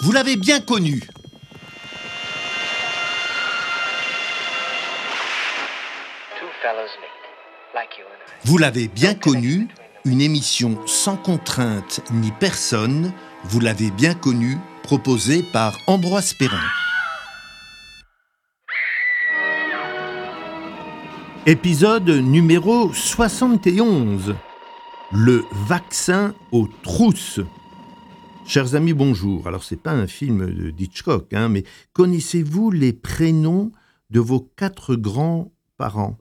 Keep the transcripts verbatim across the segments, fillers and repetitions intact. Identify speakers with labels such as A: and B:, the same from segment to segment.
A: Vous l'avez bien connu. Vous l'avez bien connu, une émission sans contrainte ni personne, vous l'avez bien connu, proposée par Ambroise Perrin. Épisode numéro soixante et onze. Le vaccin aux trousses. Chers amis, bonjour. Alors, c'est pas un film de Hitchcock, hein, mais connaissez-vous les prénoms de vos quatre grands-parents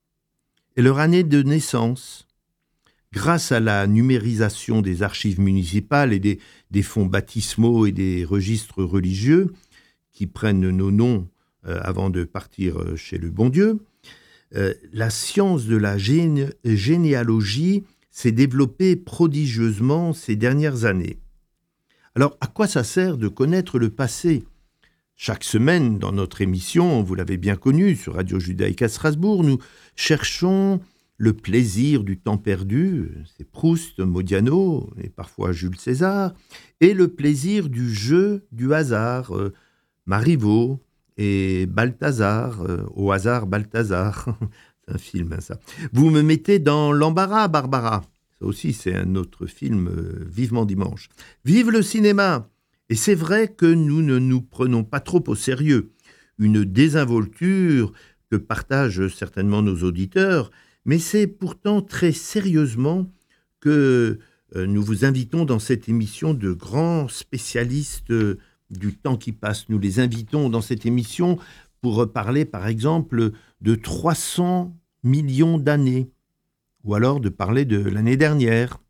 A: et leur année de naissance? Grâce à la numérisation des archives municipales et des, des fonds baptismaux et des registres religieux qui prennent nos noms euh, avant de partir chez le bon Dieu, euh, la science de la géné- généalogie s'est développée prodigieusement ces dernières années. Alors, à quoi ça sert de connaître le passé ? Chaque semaine, dans notre émission, vous l'avez bien connu, sur Radio Judaïka Strasbourg, nous cherchons le plaisir du temps perdu, c'est Proust, Modiano, et parfois Jules César, et le plaisir du jeu du hasard, euh, Marivaux et Balthazar, euh, au hasard Balthazar, c'est un film, hein, ça. Vous me mettez dans l'embarras, Barbara. Ça aussi, c'est un autre film, euh, Vivement Dimanche. Vive le cinéma! Et c'est vrai que nous ne nous prenons pas trop au sérieux. Une désinvolture que partagent certainement nos auditeurs, mais c'est pourtant très sérieusement que euh, nous vous invitons dans cette émission de grands spécialistes euh, du temps qui passe. Nous les invitons dans cette émission pour parler, par exemple, de trois cents millions d'années. Ou alors de parler de l'année dernière,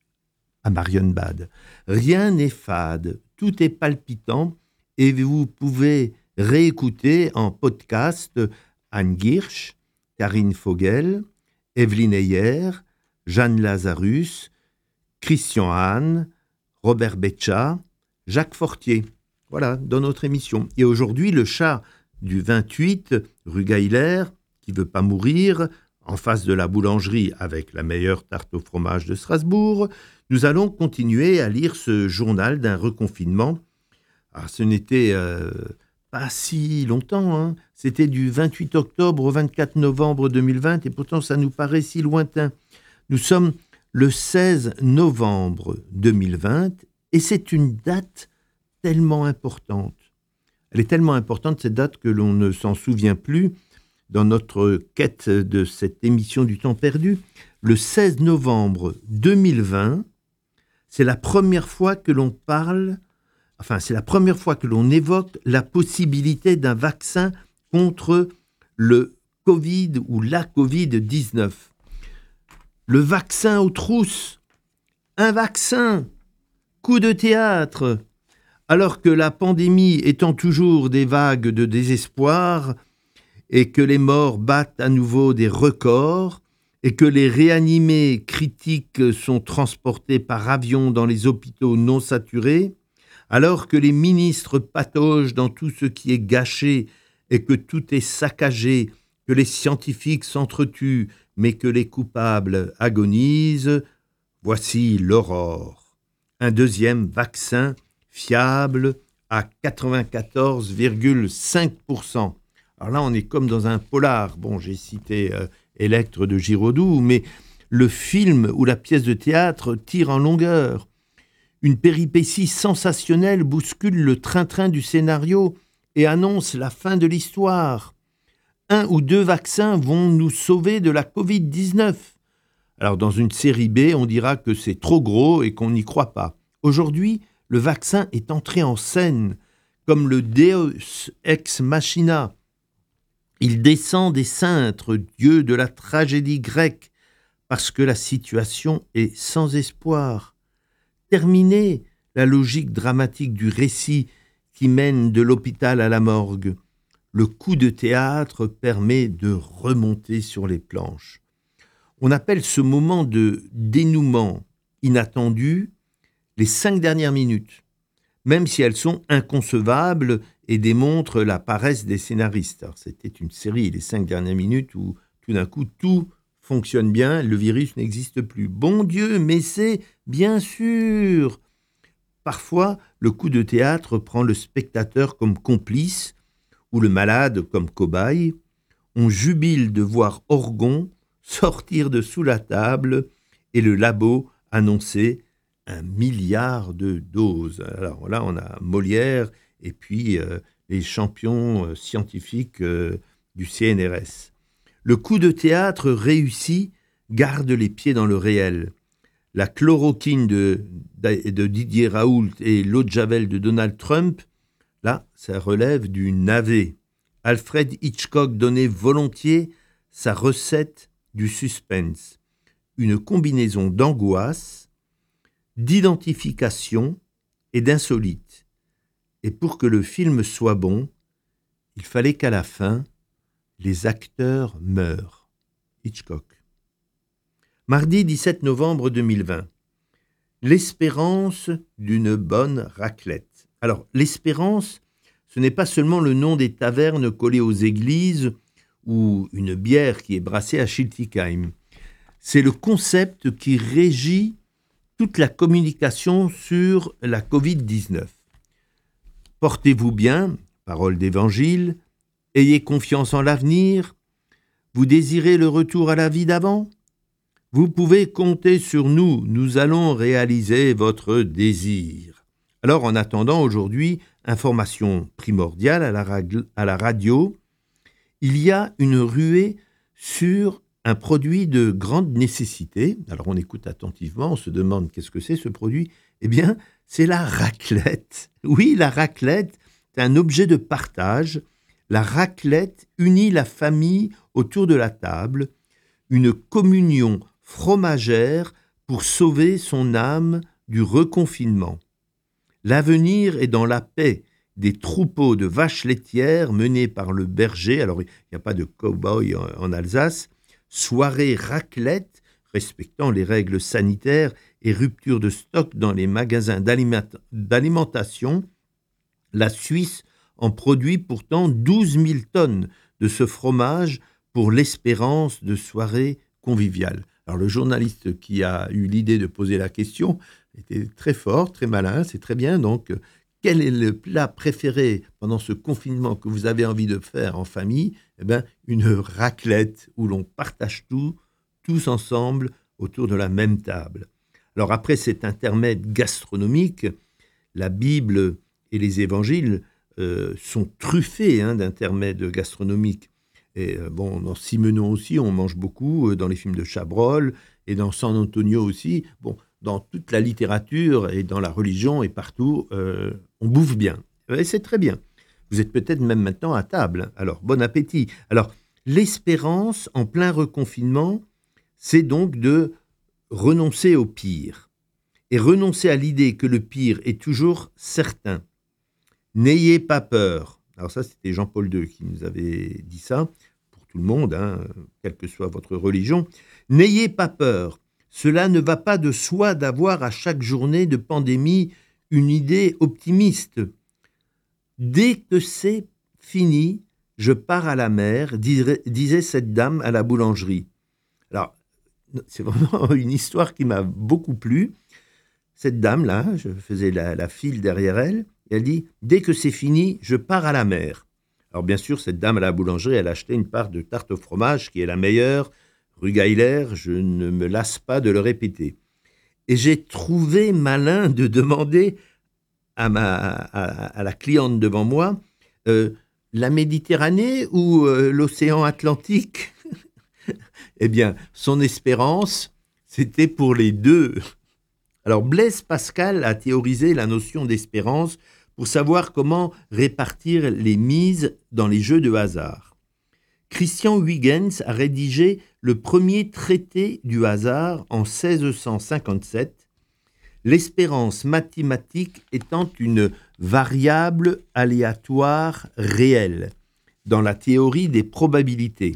A: à Marienbad. Rien n'est fade, tout est palpitant, et vous pouvez réécouter en podcast Anne Girsch, Karine Vogel, Evelyne Heyer, Jeanne Lazarus, Christian Hahn, Robert Beccia, Jacques Fortier. Voilà, dans notre émission. Et aujourd'hui, le chat du vingt-huit, rue Gaillard, qui ne veut pas mourir, en face de la boulangerie avec la meilleure tarte au fromage de Strasbourg, nous allons continuer à lire ce journal d'un reconfinement. Alors, ce n'était euh, pas si longtemps, hein. C'était du vingt-huit octobre au vingt-quatre novembre deux mille vingt, et pourtant ça nous paraît si lointain. Nous sommes le seize novembre deux mille vingt, et c'est une date tellement importante. Elle est tellement importante, cette date, que l'on ne s'en souvient plus. Dans notre quête de cette émission du temps perdu, le seize novembre deux mille vingt, c'est la première fois que l'on parle, enfin c'est la première fois que l'on évoque la possibilité d'un vaccin contre le Covid ou la covid dix-neuf. Le vaccin aux trousses, un vaccin, coup de théâtre, alors que la pandémie étend toujours des vagues de désespoir, et que les morts battent à nouveau des records, et que les réanimés critiques sont transportés par avion dans les hôpitaux non saturés, alors que les ministres pataugent dans tout ce qui est gâché et que tout est saccagé, que les scientifiques s'entretuent, mais que les coupables agonisent, voici l'aurore. Un deuxième vaccin fiable à quatre-vingt-quatorze virgule cinq pour cent. Alors là, on est comme dans un polar. Bon, j'ai cité euh, Électre de Giraudoux, mais le film ou la pièce de théâtre tire en longueur. Une péripétie sensationnelle bouscule le train-train du scénario et annonce la fin de l'histoire. Un ou deux vaccins vont nous sauver de la covid dix-neuf. Alors, dans une série B, on dira que c'est trop gros et qu'on n'y croit pas. Aujourd'hui, le vaccin est entré en scène comme le Deus ex machina. Il descend des cintres, dieu de la tragédie grecque, parce que la situation est sans espoir. Terminée la logique dramatique du récit qui mène de l'hôpital à la morgue. Le coup de théâtre permet de remonter sur les planches. On appelle ce moment de dénouement inattendu les cinq dernières minutes, même si elles sont inconcevables et démontrent la paresse des scénaristes. Alors, c'était une série, les cinq dernières minutes, où tout d'un coup, tout fonctionne bien, le virus n'existe plus. Bon Dieu, mais c'est bien sûr Parfois, le coup de théâtre prend le spectateur comme complice ou le malade comme cobaye. On jubile de voir Orgon sortir de sous la table et le labo annoncer un milliard de doses. Alors là, on a Molière et puis euh, les champions euh, scientifiques euh, du C N R S. Le coup de théâtre réussi garde les pieds dans le réel. La chloroquine de, de Didier Raoult et l'eau de Javel de Donald Trump, là, ça relève du navet. Alfred Hitchcock donnait volontiers sa recette du suspense. Une combinaison d'angoisse, d'identification et d'insolite. Et pour que le film soit bon, il fallait qu'à la fin, les acteurs meurent. Hitchcock. Mardi dix-sept novembre deux mille vingt. L'espérance d'une bonne raclette. Alors, l'espérance, ce n'est pas seulement le nom des tavernes collées aux églises ou une bière qui est brassée à Schiltigheim. C'est le concept qui régit toute la communication sur la covid dix-neuf. Portez-vous bien, parole d'évangile, ayez confiance en l'avenir, vous désirez le retour à la vie d'avant ? Vous pouvez compter sur nous, nous allons réaliser votre désir. Alors, en attendant aujourd'hui, information primordiale à la, radio, à la radio, il y a une ruée sur un produit de grande nécessité. Alors, on écoute attentivement, on se demande qu'est-ce que c'est ce produit ? Eh bien, c'est la raclette. Oui, la raclette, c'est un objet de partage. La raclette unit la famille autour de la table, une communion fromagère pour sauver son âme du reconfinement. L'avenir est dans la paix des troupeaux de vaches laitières menés par le berger, alors il n'y a pas de cow-boy en, en Alsace, soirée raclette respectant les règles sanitaires et rupture de stock dans les magasins d'aliment, d'alimentation. La Suisse en produit pourtant douze mille tonnes de ce fromage pour l'espérance de soirées conviviales. Alors le journaliste qui a eu l'idée de poser la question était très fort, très malin, c'est très bien. Donc, quel est le plat préféré pendant ce confinement que vous avez envie de faire en famille ? Eh bien, une raclette où l'on partage tout, tous ensemble, autour de la même table. Alors après cet intermède gastronomique, la Bible et les évangiles euh, sont truffés hein, d'intermèdes gastronomiques. Et euh, bon, dans Simenon aussi, on mange beaucoup, euh, dans les films de Chabrol, et dans San Antonio aussi. Bon, dans toute la littérature et dans la religion et partout, euh, on bouffe bien. Et c'est très bien. Vous êtes peut-être même maintenant à table. Alors, bon appétit. Alors, l'espérance en plein reconfinement, c'est donc de renoncer au pire. Et renoncer à l'idée que le pire est toujours certain. N'ayez pas peur. Alors ça, c'était Jean-Paul deux qui nous avait dit ça, pour tout le monde, hein, quelle que soit votre religion. N'ayez pas peur. Cela ne va pas de soi d'avoir à chaque journée de pandémie une idée optimiste. Dès que c'est fini, je pars à la mer, disait cette dame à la boulangerie. Alors, c'est vraiment une histoire qui m'a beaucoup plu. Cette dame-là, je faisais la, la file derrière elle, et elle dit « Dès que c'est fini, je pars à la mer ». Alors bien sûr, cette dame à la boulangerie, elle a acheté une part de tarte au fromage qui est la meilleure, rue Geiler, je ne me lasse pas de le répéter. Et j'ai trouvé malin de demander à, ma, à, à la cliente devant moi euh, la Méditerranée ou euh, l'océan Atlantique. Eh bien, son espérance, c'était pour les deux. Alors, Blaise Pascal a théorisé la notion d'espérance pour savoir comment répartir les mises dans les jeux de hasard. Christian Huygens a rédigé le premier traité du hasard en seize cent cinquante-sept, l'espérance mathématique étant une variable aléatoire réelle dans la théorie des probabilités.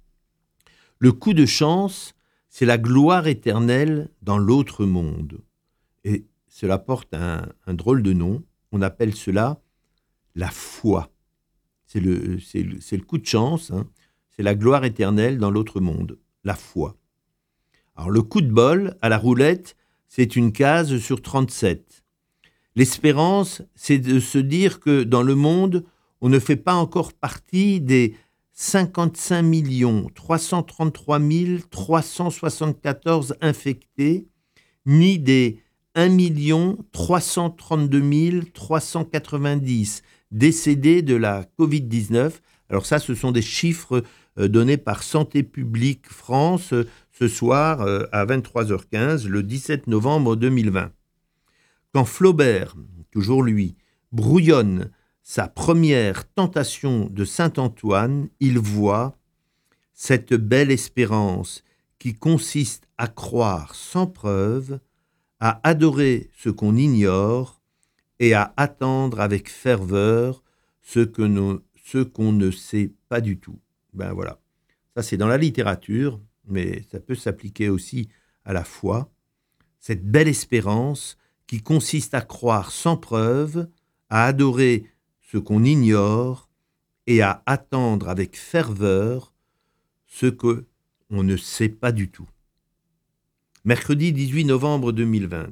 A: Le coup de chance, c'est la gloire éternelle dans l'autre monde. Et cela porte un, un drôle de nom. On appelle cela la foi. C'est le, c'est le, c'est le coup de chance, hein. C'est la gloire éternelle dans l'autre monde, la foi. Alors le coup de bol à la roulette, c'est une case sur trente-sept. L'espérance, c'est de se dire que dans le monde, on ne fait pas encore partie des cinquante-cinq millions trois cent trente-trois mille trois cent soixante-quatorze infectés, ni des un million trois cent trente-deux mille trois cent quatre-vingt-dix décédés de la covid dix-neuf. Alors ça, ce sont des chiffres euh, donnés par Santé publique France euh, ce soir euh, à vingt-trois heures quinze, le dix-sept novembre deux mille vingt. Quand Flaubert, toujours lui, brouillonne sa première tentation de Saint-Antoine, il voit cette belle espérance qui consiste à croire sans preuve, à adorer ce qu'on ignore et à attendre avec ferveur ce, que nous, ce qu'on ne sait pas du tout. Ben voilà, ça c'est dans la littérature, mais ça peut s'appliquer aussi à la foi. Cette belle espérance qui consiste à croire sans preuve, à adorer ce qu'on ignore et à attendre avec ferveur ce que on ne sait pas du tout. Mercredi dix-huit novembre deux mille vingt.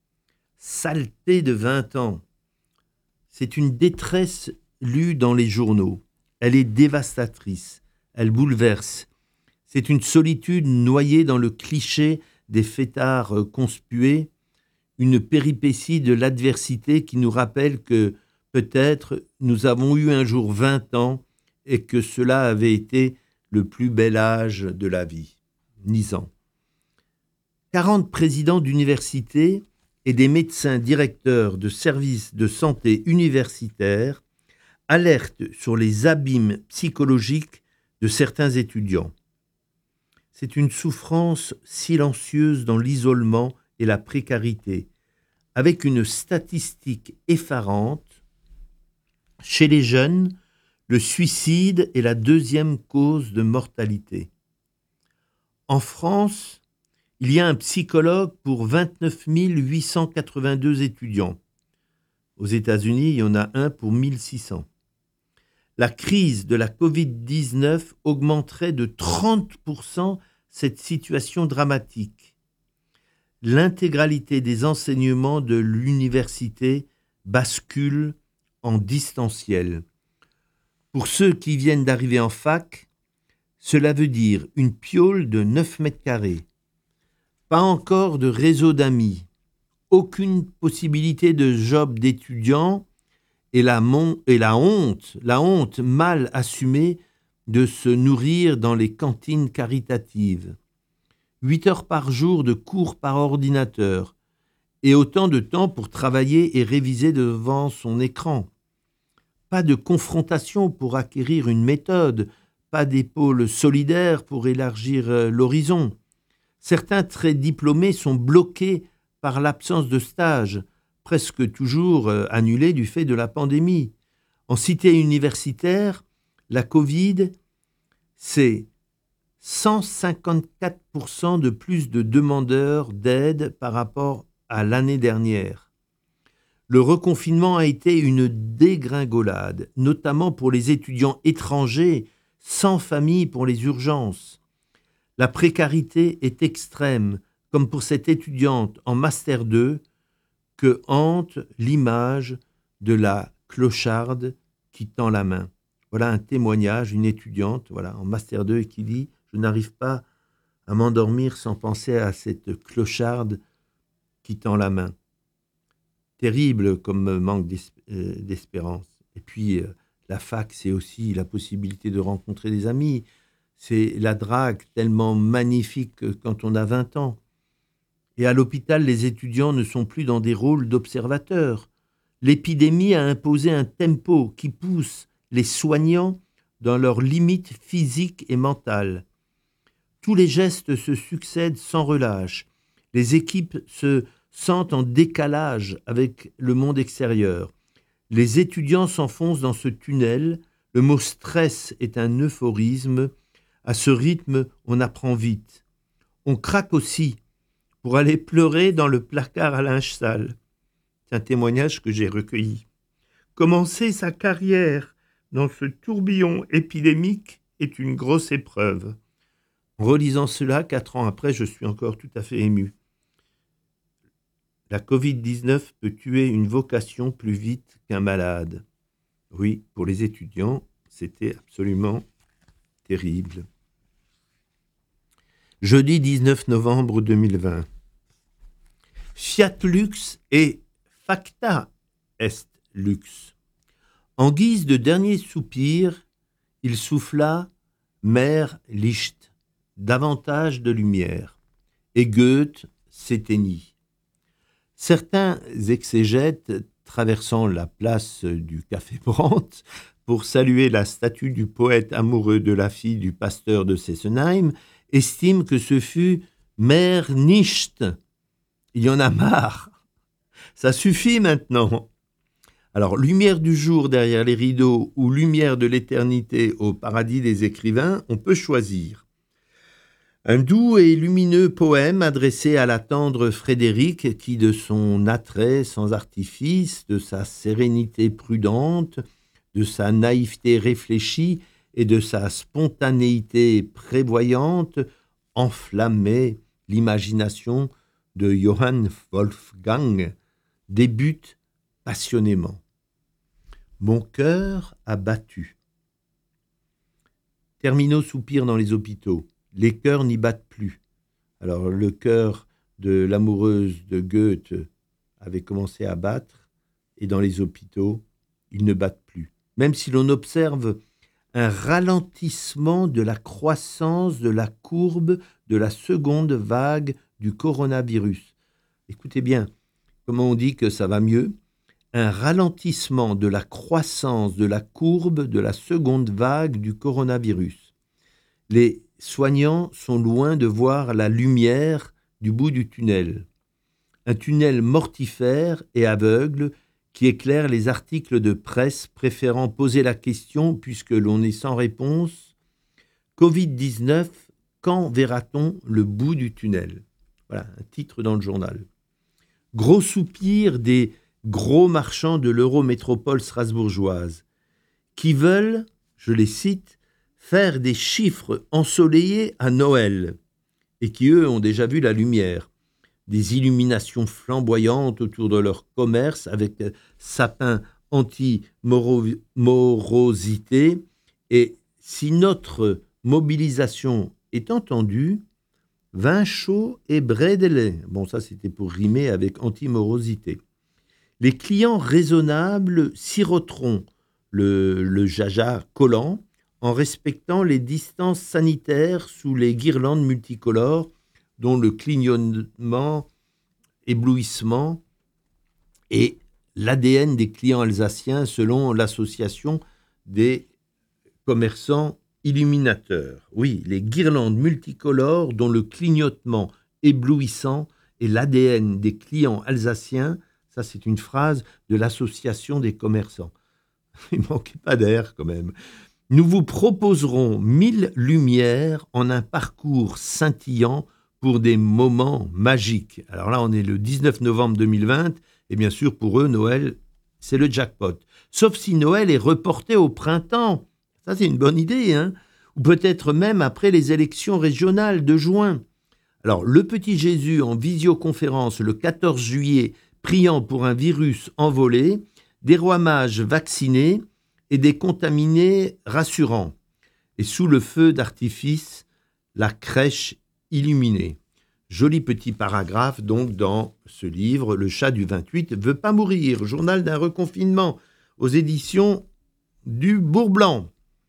A: Saleté de vingt ans. C'est une détresse lue dans les journaux. Elle est dévastatrice. Elle bouleverse. C'est une solitude noyée dans le cliché des fêtards conspués, une péripétie de l'adversité qui nous rappelle que peut-être nous avons eu un jour vingt ans et que cela avait été le plus bel âge de la vie. Nizan. quarante présidents d'universités et des médecins directeurs de services de santé universitaires alertent sur les abîmes psychologiques de certains étudiants. C'est une souffrance silencieuse dans l'isolement et la précarité, avec une statistique effarante. Chez les jeunes, le suicide est la deuxième cause de mortalité. En France, il y a un psychologue pour vingt-neuf mille huit cent quatre-vingt-deux étudiants. Aux États-Unis, il y en a un pour mille six cents. La crise de la covid dix-neuf augmenterait de trente pour cent cette situation dramatique. L'intégralité des enseignements de l'université bascule en distanciel. Pour ceux qui viennent d'arriver en fac, cela veut dire une piole de neuf mètres carrés, pas encore de réseau d'amis, aucune possibilité de job d'étudiant et la, mon- et la honte, la honte mal assumée de se nourrir dans les cantines caritatives. Huit heures par jour de cours par ordinateur et autant de temps pour travailler et réviser devant son écran. Pas de confrontation pour acquérir une méthode, pas d'épaule solidaire pour élargir l'horizon. Certains très diplômés sont bloqués par l'absence de stage, presque toujours annulés du fait de la pandémie. En cité universitaire, la Covid, c'est cent cinquante-quatre pour cent de plus de demandeurs d'aide par rapport à l'année dernière. Le reconfinement a été une dégringolade, notamment pour les étudiants étrangers sans famille pour les urgences. La précarité est extrême, comme pour cette étudiante en Master deux que hante l'image de la clocharde qui tend la main. Voilà un témoignage, une étudiante voilà, en Master deux qui dit « Je n'arrive pas à m'endormir sans penser à cette clocharde qui tend la main. » Terrible comme manque d'espérance. Et puis, euh, la fac, c'est aussi la possibilité de rencontrer des amis. C'est la drague tellement magnifique quand on a vingt ans. Et à l'hôpital, les étudiants ne sont plus dans des rôles d'observateurs. L'épidémie a imposé un tempo qui pousse les soignants dans leurs limites physiques et mentales. Tous les gestes se succèdent sans relâche. Les équipes se sentent en décalage avec le monde extérieur. Les étudiants s'enfoncent dans ce tunnel. Le mot stress est un euphorisme. À ce rythme, on apprend vite. On craque aussi pour aller pleurer dans le placard à linge sale. C'est un témoignage que j'ai recueilli. Commencer sa carrière dans ce tourbillon épidémique est une grosse épreuve. En relisant cela, quatre ans après, je suis encore tout à fait ému. La covid dix-neuf peut tuer une vocation plus vite qu'un malade. Oui, pour les étudiants, c'était absolument terrible. Jeudi dix-neuf novembre deux mille vingt. Fiat lux et facta est lux. En guise de dernier soupir, il souffla mer Licht, davantage de lumière, et Goethe s'éteignit. Certains exégètes, traversant la place du Café Brandt pour saluer la statue du poète amoureux de la fille du pasteur de Sesenheim, estiment que ce fut mer nicht. Il y en a marre. Ça suffit maintenant. Alors, lumière du jour derrière les rideaux ou lumière de l'éternité au paradis des écrivains, on peut choisir. Un doux et lumineux poème adressé à la tendre Frédéric qui, de son attrait sans artifice, de sa sérénité prudente, de sa naïveté réfléchie et de sa spontanéité prévoyante, enflammait l'imagination de Johann Wolfgang, débute passionnément. Mon cœur a battu. Terminaux soupirent dans les hôpitaux. Les cœurs n'y battent plus. Alors le cœur de l'amoureuse de Goethe avait commencé à battre, et dans les hôpitaux, ils ne battent plus. Même si l'on observe un ralentissement de la croissance de la courbe de la seconde vague du coronavirus. Écoutez bien, comment on dit que ça va mieux ? Un ralentissement de la croissance de la courbe de la seconde vague du coronavirus. Les soignants sont loin de voir la lumière du bout du tunnel. Un tunnel mortifère et aveugle qui éclaire les articles de presse préférant poser la question, puisque l'on est sans réponse, covid dix-neuf, quand verra-t-on le bout du tunnel ? Voilà, un titre dans le journal. Gros soupir des gros marchands de l'eurométropole strasbourgeoise, qui veulent, je les cite, faire des chiffres ensoleillés à Noël, et qui, eux, ont déjà vu la lumière. Des illuminations flamboyantes autour de leur commerce avec sapins anti-morosité. Et si notre mobilisation est entendue, vin chaud et brédelé. Bon, ça, c'était pour rimer avec anti-morosité. Les clients raisonnables siroteront le, le jaja collant en respectant les distances sanitaires sous les guirlandes multicolores dont le clignotement, éblouissement est l'A D N des clients alsaciens selon l'association des commerçants illuminateurs. Oui, les guirlandes multicolores dont le clignotement éblouissant est l'A D N des clients alsaciens. Ça, c'est une phrase de l'association des commerçants. Il ne manquait pas d'air quand même. Nous vous proposerons mille lumières en un parcours scintillant pour des moments magiques. Alors là, on est le dix-neuf novembre deux mille vingt, et bien sûr, pour eux, Noël, c'est le jackpot. Sauf si Noël est reporté au printemps. Ça, c'est une bonne idée, hein ? Ou peut-être même après les élections régionales de juin. Alors, le petit Jésus en visioconférence le quatorze juillet, priant pour un virus envolé, des rois mages vaccinés et des contaminés rassurants. Et sous le feu d'artifice, la crèche illuminée. Joli petit paragraphe donc dans ce livre, Le chat du vingt-huit veut pas mourir, journal d'un reconfinement aux éditions du Bourg-Blanc.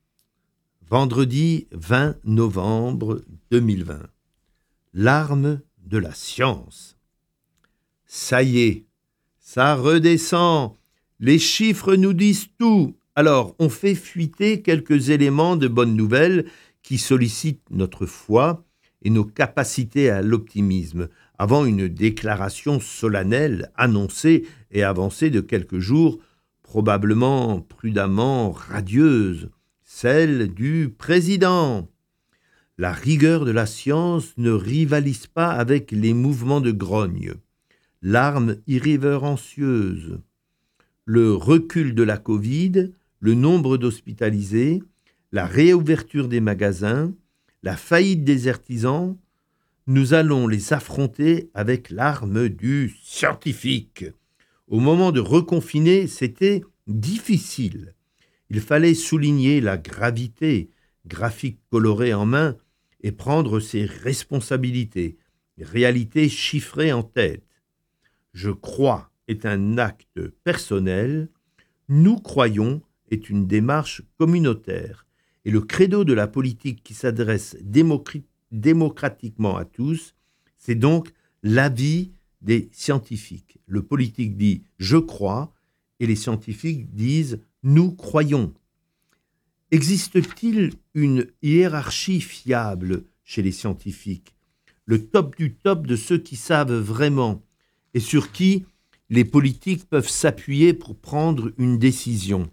A: Vendredi vingt novembre deux mille vingt. L'arme de la science. Ça y est, ça redescend. Les chiffres nous disent tout. Alors, on fait fuiter quelques éléments de bonnes nouvelles qui sollicitent notre foi et nos capacités à l'optimisme, avant une déclaration solennelle, annoncée et avancée de quelques jours, probablement prudemment radieuse, celle du président. La rigueur de la science ne rivalise pas avec les mouvements de grogne, l'arme irrévérencieuse, le recul de la Covid, le nombre d'hospitalisés, la réouverture des magasins, la faillite des artisans nous allons les affronter avec l'arme du scientifique. Au moment de reconfiner, c'était difficile. Il fallait souligner la gravité, graphique coloré en main, et prendre ses responsabilités, réalité chiffrée en tête. Je crois est un acte personnel, nous croyons est une démarche communautaire. Et le credo de la politique qui s'adresse démocr- démocratiquement à tous, c'est donc l'avis des scientifiques. Le politique dit « je crois » et les scientifiques disent « nous croyons ». Existe-t-il une hiérarchie fiable chez les scientifiques, le top du top de ceux qui savent vraiment et sur qui les politiques peuvent s'appuyer pour prendre une décision?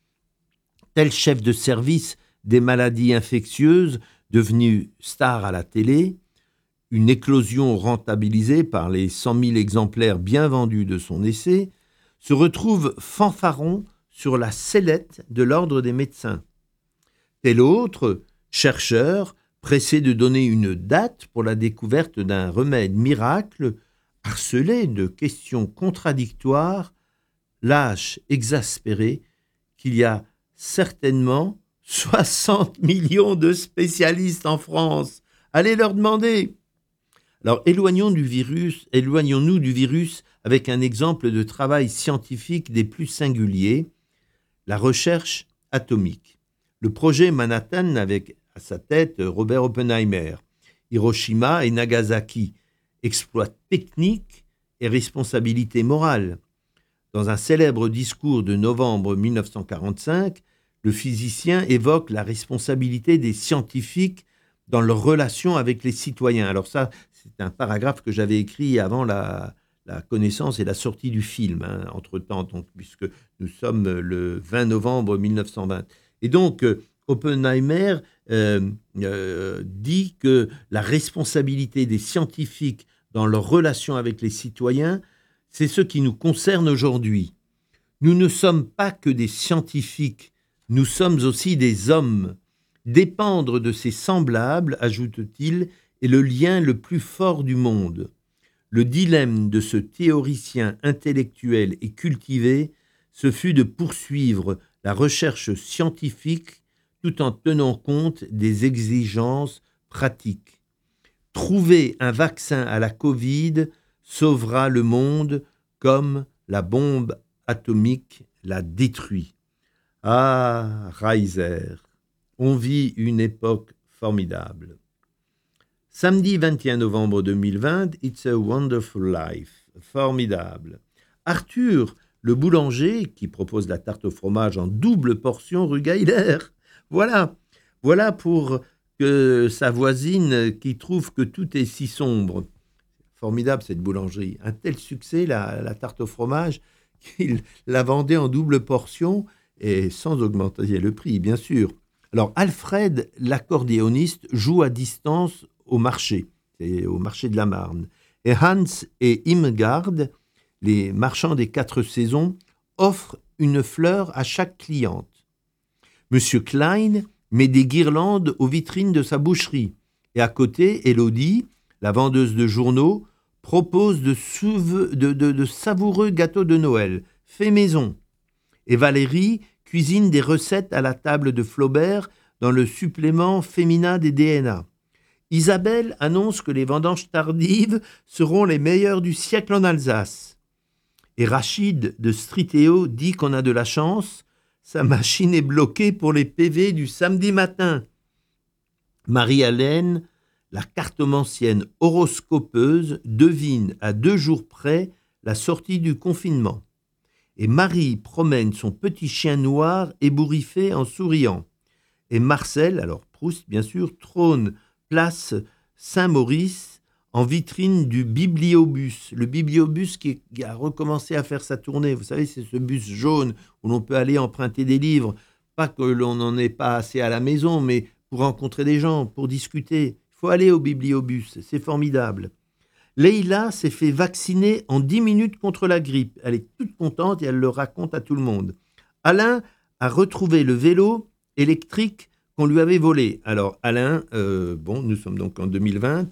A: Tel chef de service des maladies infectieuses devenu star à la télé, une éclosion rentabilisée par les cent mille exemplaires bien vendus de son essai, se retrouve fanfaron sur la sellette de l'ordre des médecins. Tel autre, chercheur, pressé de donner une date pour la découverte d'un remède miracle, harcelé de questions contradictoires, lâche exaspéré qu'il y a certainement soixante millions de spécialistes en France. Allez leur demander. Alors éloignons du virus, éloignons-nous du virus avec un exemple de travail scientifique des plus singuliers, la recherche atomique. Le projet Manhattan avec à sa tête Robert Oppenheimer, Hiroshima et Nagasaki, exploit technique et responsabilité morale. Dans un célèbre discours de novembre mille neuf cent quarante-cinq, le physicien évoque la responsabilité des scientifiques dans leur relation avec les citoyens. Alors ça, c'est un paragraphe que j'avais écrit avant la, la connaissance et la sortie du film, hein, entre-temps, donc, puisque nous sommes le vingt novembre mille neuf cent vingt. Et donc, euh, Oppenheimer euh, euh, dit que la responsabilité des scientifiques dans leur relation avec les citoyens, c'est ce qui nous concerne aujourd'hui. Nous ne sommes pas que des scientifiques, nous sommes aussi des hommes. Dépendre de ses semblables, ajoute-t-il, est le lien le plus fort du monde. Le dilemme de ce théoricien intellectuel et cultivé, ce fut de poursuivre la recherche scientifique tout en tenant compte des exigences pratiques. Trouver un vaccin à la Covid sauvera le monde comme la bombe atomique l'a détruit. Ah, Reiser, on vit une époque formidable. Samedi vingt et un novembre deux mille vingt, It's a Wonderful Life, formidable. Arthur, le boulanger, qui propose la tarte au fromage en double portion rue Gaillard. Voilà, voilà pour que sa voisine qui trouve que tout est si sombre. Formidable cette boulangerie. Un tel succès, la, la tarte au fromage, qu'il la vendait en double portion et sans augmenter le prix, bien sûr. Alors, Alfred, l'accordéoniste, joue à distance au marché, c'est au marché de la Marne. Et Hans et Irmgard, les marchands des quatre saisons, offrent une fleur à chaque cliente. Monsieur Klein met des guirlandes aux vitrines de sa boucherie. Et à côté, Élodie, la vendeuse de journaux, propose de, souve- de, de, de savoureux gâteaux de Noël, faits maison. Et Valérie cuisine des recettes à la table de Flaubert dans le supplément féminin des D N A. Isabelle annonce que les vendanges tardives seront les meilleures du siècle en Alsace. Et Rachid de Striteo dit qu'on a de la chance, sa machine est bloquée pour les P V du samedi matin. Marie-Hélène, la cartomancienne horoscopeuse, devine à deux jours près la sortie du confinement. Et Marie promène son petit chien noir ébouriffé en souriant. Et Marcel, alors Proust bien sûr, trône place Saint-Maurice en vitrine du bibliobus. Le bibliobus qui a recommencé à faire sa tournée. Vous savez, c'est ce bus jaune où l'on peut aller emprunter des livres. Pas que l'on n'en ait pas assez à la maison, mais pour rencontrer des gens, pour discuter. Il faut aller au bibliobus, c'est formidable. Leïla s'est fait vacciner en dix minutes contre la grippe. Elle est toute contente et elle le raconte à tout le monde. Alain a retrouvé le vélo électrique qu'on lui avait volé. Alors Alain, euh, bon, nous sommes donc en deux mille vingt,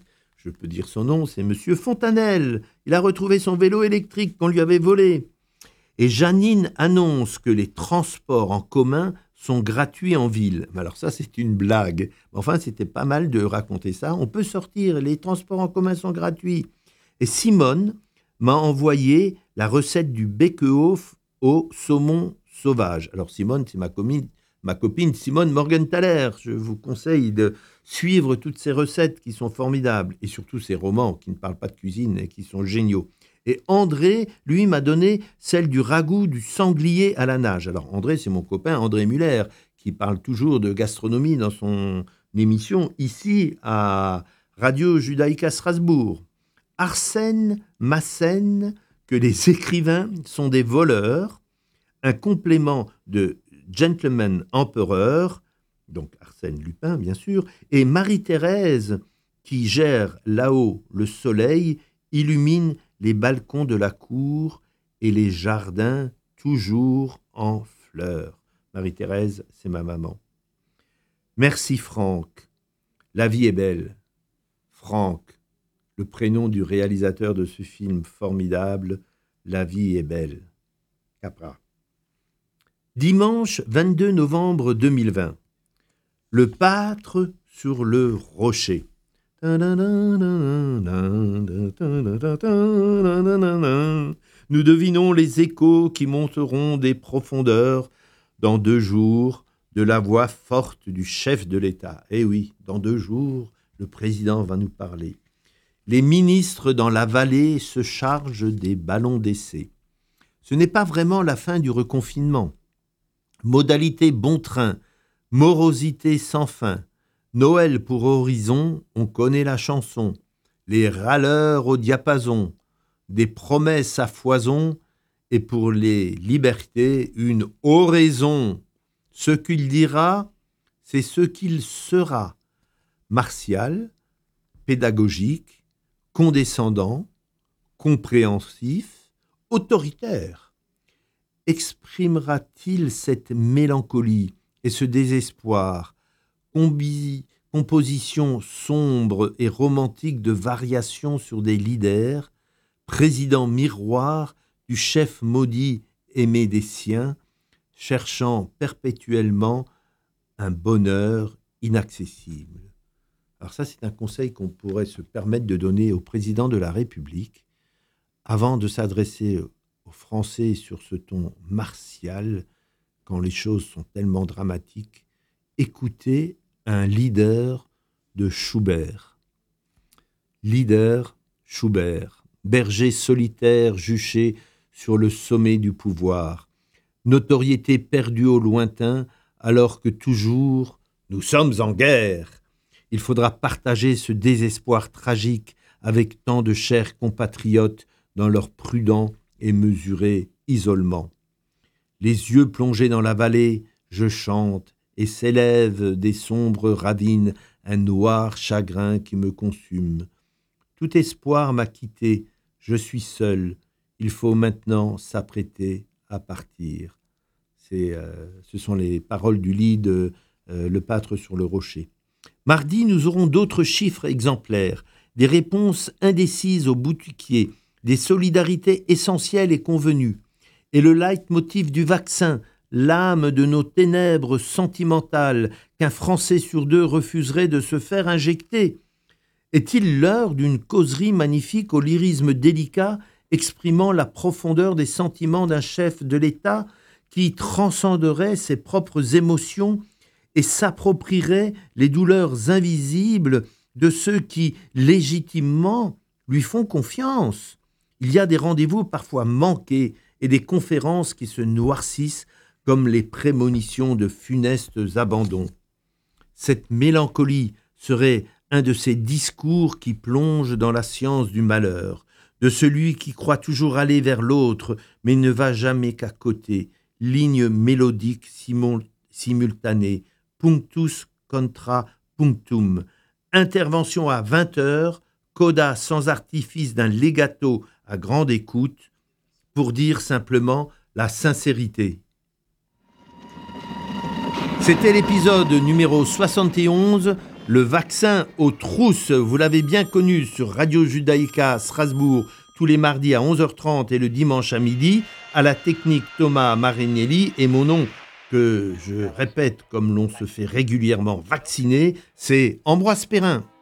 A: je peux dire son nom, c'est Monsieur Fontanelle. Il a retrouvé son vélo électrique qu'on lui avait volé. Et Janine annonce que les transports en commun sont gratuits en ville. Mais alors ça, c'est une blague. Enfin, c'était pas mal de raconter ça. On peut sortir, les transports en commun sont gratuits. Et Simone m'a envoyé la recette du Beckehof au saumon sauvage. Alors Simone, c'est ma, comine, ma copine Simone Morgenthaler. Je vous conseille de suivre toutes ces recettes qui sont formidables. Et surtout ces romans qui ne parlent pas de cuisine et qui sont géniaux. Et André, lui, m'a donné celle du ragoût du sanglier à la nage. Alors André, c'est mon copain André Muller, qui parle toujours de gastronomie dans son émission, ici à Radio Judaïka Strasbourg. Arsène m'assène que les écrivains sont des voleurs, un complément de Gentleman Empereur, donc Arsène Lupin, bien sûr, et Marie-Thérèse, qui gère là-haut le soleil, illumine les balcons de la cour et les jardins toujours en fleurs. Marie-Thérèse, c'est ma maman. Merci Franck. La vie est belle. Franck, le prénom du réalisateur de ce film formidable, La vie est belle. Capra. Dimanche vingt-deux novembre deux mille vingt. Le pâtre sur le rocher. Nous devinons les échos qui monteront des profondeurs dans deux jours de la voix forte du chef de l'État. Eh oui, dans deux jours, le président va nous parler. Les ministres dans la vallée se chargent des ballons d'essai. Ce n'est pas vraiment la fin du reconfinement. Modalité bon train, morosité sans fin. Noël pour horizon, on connaît la chanson. Les râleurs au diapason, des promesses à foison, et pour les libertés, une oraison. Ce qu'il dira, c'est ce qu'il sera. Martial, pédagogique, condescendant, compréhensif, autoritaire. Exprimera-t-il cette mélancolie et ce désespoir, combi- composition sombre et romantique de variations sur des leaders, président miroir du chef maudit aimé des siens, cherchant perpétuellement un bonheur inaccessible. Alors ça, c'est un conseil qu'on pourrait se permettre de donner au président de la République avant de s'adresser aux Français sur ce ton martial, quand les choses sont tellement dramatiques. Écoutez un leader de Schubert. Leader Schubert, berger solitaire juché sur le sommet du pouvoir, notoriété perdue au lointain, alors que toujours nous sommes en guerre. Il faudra partager ce désespoir tragique avec tant de chers compatriotes dans leur prudent et mesuré isolement. Les yeux plongés dans la vallée, je chante, et s'élève des sombres ravines un noir chagrin qui me consume. Tout espoir m'a quitté, je suis seul, il faut maintenant s'apprêter à partir. C'est, euh, ce sont les paroles du lit de euh, Le Pâtre sur le rocher. Mardi, nous aurons d'autres chiffres exemplaires, des réponses indécises aux boutiquiers, des solidarités essentielles et convenues, et le leitmotiv du vaccin, l'âme de nos ténèbres sentimentales qu'un Français sur deux refuserait de se faire injecter. Est-il l'heure d'une causerie magnifique au lyrisme délicat exprimant la profondeur des sentiments d'un chef de l'État qui transcenderait ses propres émotions et s'approprierait les douleurs invisibles de ceux qui, légitimement, lui font confiance? Il y a des rendez-vous parfois manqués et des conférences qui se noircissent comme les prémonitions de funestes abandons. Cette mélancolie serait un de ces discours qui plongent dans la science du malheur, de celui qui croit toujours aller vers l'autre, mais ne va jamais qu'à côté, ligne mélodique simul- simultanée, punctus contra punctum, intervention à vingt heures, coda sans artifice d'un legato à grande écoute, pour dire simplement la sincérité. C'était l'épisode numéro soixante et onze Le vaccin aux trousses, vous l'avez bien connu sur Radio Judaïka Strasbourg, tous les mardis à onze heures trente et le dimanche à midi, à la technique Thomas Marinelli, et mon nom, que je répète comme l'on se fait régulièrement vacciner, c'est Ambroise Perrin.